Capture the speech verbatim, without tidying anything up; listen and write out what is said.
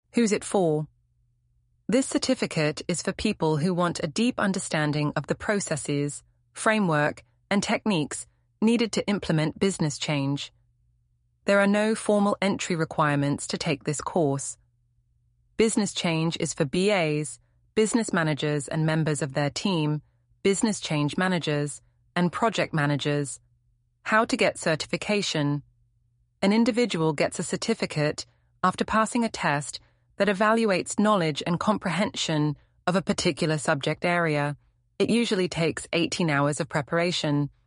Who's it for? This certificate is for people who want a deep understanding of the processes, framework, and techniques needed to implement business change. There are no formal entry requirements to take this course. Business change is for B As, business managers and members of their team, business change managers, and project managers. How to get certification. An individual gets a certificate after passing a test that evaluates knowledge and comprehension of a particular subject area. It usually takes eighteen hours of preparation.